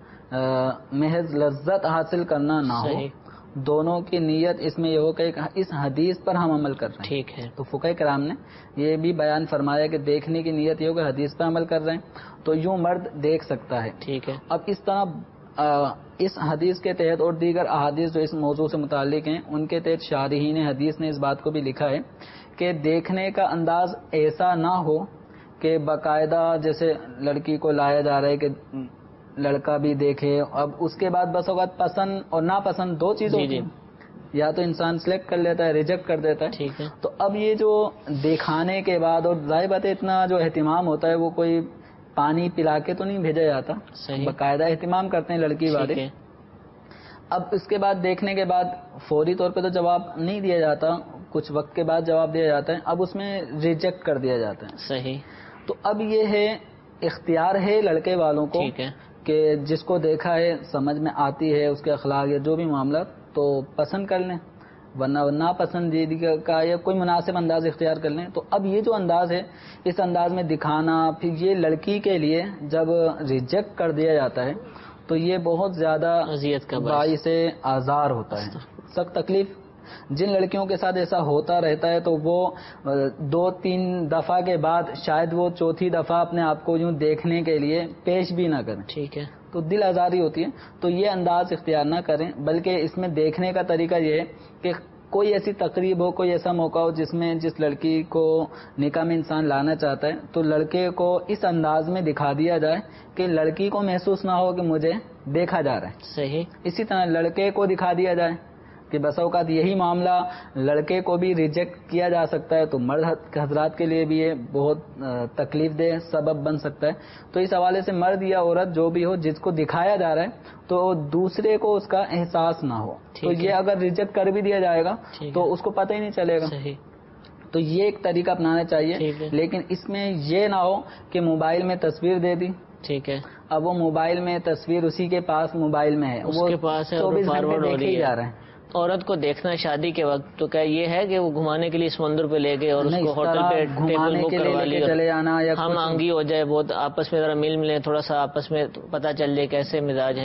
محض لذت حاصل کرنا نہ ہو، دونوں کی نیت اس میں یہ ہو کہ اس حدیث پر ہم عمل کر رہے ہیں۔ ٹھیک ہے، تو فقہ کرام نے یہ بھی بیان فرمایا کہ دیکھنے کی نیت یہ ہو کہ حدیث پر عمل کر رہے ہیں، تو یوں مرد دیکھ سکتا ہے۔ ٹھیک ہے، اب اس طرح اس حدیث کے تحت اور دیگر احادیث جو اس موضوع سے متعلق ہیں ان کے تحت شارحین حدیث نے اس بات کو بھی لکھا ہے کہ دیکھنے کا انداز ایسا نہ ہو کہ باقاعدہ جیسے لڑکی کو لایا جا رہا ہے کہ لڑکا بھی دیکھے، اب اس کے بعد بس اوقات پسند اور ناپسند دو چیزیں ہوتی ہیں، یا تو انسان سلیکٹ کر لیتا ہے، ریجیکٹ کر دیتا ہے۔ ٹھیک ہے، تو اب یہ جو دکھانے کے بعد، اور ظاہر بات ہے اتنا جو اہتمام ہوتا ہے وہ کوئی پانی پلا کے تو نہیں بھیجا جاتا، باقاعدہ اہتمام کرتے ہیں لڑکی والے۔ اب اس کے بعد دیکھنے کے بعد فوری طور پہ تو جواب نہیں دیا جاتا، کچھ وقت کے بعد جواب دیا جاتا ہے، اب اس میں ریجیکٹ کر دیا جاتا ہے۔ صحیح، تو اب یہ ہے اختیار ہے لڑکے والوں کو کہ جس کو دیکھا ہے سمجھ میں آتی ہے اس کے اخلاق یا جو بھی معاملات تو پسند کر لیں، ورنہ ناپسندیدگی کا یا کوئی مناسب انداز اختیار کر لیں۔ تو اب یہ جو انداز ہے اس انداز میں دکھانا، پھر یہ لڑکی کے لیے جب ریجیکٹ کر دیا جاتا ہے تو یہ بہت زیادہ اذیت کا باعث آزار ہوتا ہے، سخت تکلیف۔ جن لڑکیوں کے ساتھ ایسا ہوتا رہتا ہے تو وہ دو تین دفعہ کے بعد شاید وہ چوتھی دفعہ اپنے آپ کو یوں دیکھنے کے لیے پیش بھی نہ کریں، ٹھیک ہے، تو دل آزاری ہوتی ہے۔ تو یہ انداز اختیار نہ کریں، بلکہ اس میں دیکھنے کا طریقہ یہ ہے کہ کوئی ایسی تقریب ہو، کوئی ایسا موقع ہو جس میں جس لڑکی کو نکاح میں انسان لانا چاہتا ہے تو لڑکے کو اس انداز میں دکھا دیا جائے کہ لڑکی کو محسوس نہ ہو کہ مجھے دیکھا جا رہا ہے۔ صحیح، اسی طرح لڑکے کو دکھا دیا جائے کہ بس اوقات یہی معاملہ لڑکے کو بھی ریجیکٹ کیا جا سکتا ہے، تو مرد حضرات کے لیے بھی یہ بہت تکلیف دہ سبب بن سکتا ہے۔ تو اس حوالے سے مرد یا عورت جو بھی ہو جس کو دکھایا جا رہا ہے تو دوسرے کو اس کا احساس نہ ہو، تو یہ اگر ریجیکٹ کر بھی دیا جائے گا تو اس کو پتہ ہی نہیں چلے گا۔ تو یہ ایک طریقہ اپنانا چاہیے، لیکن اس میں یہ نہ ہو کہ موبائل میں تصویر دے دی، ٹھیک ہے، اب وہ موبائل میں تصویر اسی کے پاس موبائل میں ہے، وہ چوبیس گھنٹے دیکھے ہی جا رہے ہیں۔ عورت کو دیکھنا شادی کے وقت تو کیا یہ ہے کہ وہ گھمانے کے لیے سمندر پہ لے گئے اور اس کو ہوٹل پہ ٹیبل بک کروا لی، چلے جانا یا ہم آنگی ہو جائے، بہت آپس میں ذرا مل ملیں، تھوڑا سا آپس میں پتہ چل جائے کیسے مزاج ہے،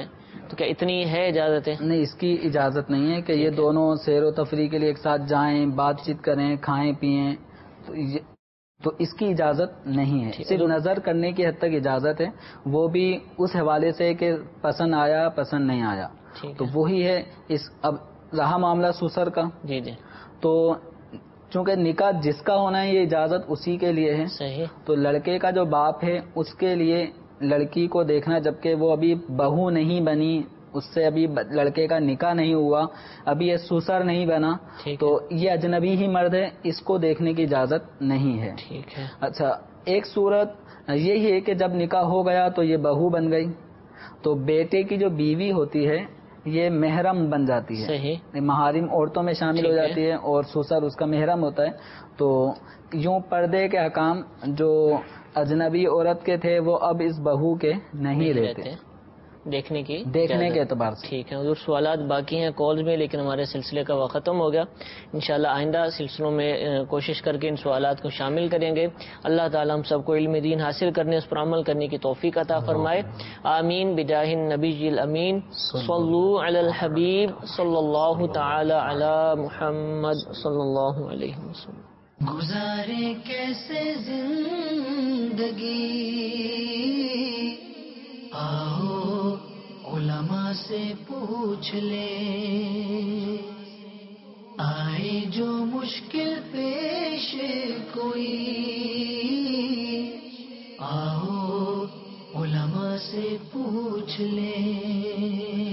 تو کیا اتنی ہے اجازت ہے؟ نہیں، اس کی اجازت نہیں ہے کہ یہ دونوں سیر و تفریح کے لیے ایک ساتھ جائیں، بات چیت کریں، کھائیں پئیں، تو یہ تو اس کی اجازت نہیں ہے. صرف نظر کرنے کی حد تک اجازت ہے، وہ بھی اس حوالے سے کہ پسند آیا پسند نہیں آیا. تو وہی ہے. اس اب رہا معاملہ سسر کا، جی جی تو چونکہ نکاح جس کا ہونا ہے یہ اجازت اسی کے لیے ہے. صحیح. تو لڑکے کا جو باپ ہے اس کے لیے لڑکی کو دیکھنا، جبکہ وہ ابھی بہو نہیں بنی، اس سے ابھی لڑکے کا نکاح نہیں ہوا، ابھی یہ سسر نہیں بنا، تو یہ اجنبی ہی مرد ہے، اس کو دیکھنے کی اجازت نہیں ہے. ٹھیک ہے. اچھا، ایک صورت یہی ہے کہ جب نکاح ہو گیا تو یہ بہو بن گئی، تو بیٹے کی جو بیوی ہوتی ہے یہ محرم بن جاتی ہے. صحیح. محارم عورتوں میں شامل ہو جاتی ہے اور سسر اس کا محرم ہوتا ہے. تو یوں پردے کے احکام جو اجنبی عورت کے تھے وہ اب اس بہو کے نہیں رہتے دیکھنے کی دیکھنے کے اعتبار سے. ٹھیک ہے حضور، سوالات باقی ہیں کالز میں، لیکن ہمارے سلسلے کا وقت ختم ہو گیا. انشاءاللہ آئندہ سلسلوں میں کوشش کر کے ان سوالات کو شامل کریں گے. اللہ تعالی ہم سب کو علم دین حاصل کرنے، اس پر عمل کرنے کی توفیق عطا فرمائے. آمین بجاہ النبی الامین. صلو علی الحبیب صلی اللہ تعالی علی محمد صلی اللہ علیہ وسلم. گزارے کیسے زندگی، آؤ علماء سے پوچھ لے، آئے جو مشکل پیش کوئی، آؤ علماء سے پوچھ لے.